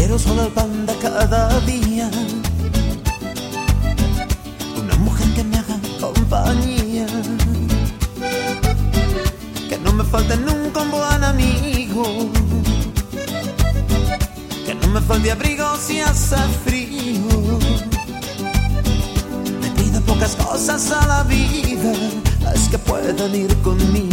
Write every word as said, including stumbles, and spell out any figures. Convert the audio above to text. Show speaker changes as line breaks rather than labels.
quiero solo el pan de cada día, una mujer que me haga compañía, que no me falte nunca un buen amigo, que no me falte abrigo si hace frío. Le pido pocas cosas a la vida, es que puedan ir conmigo.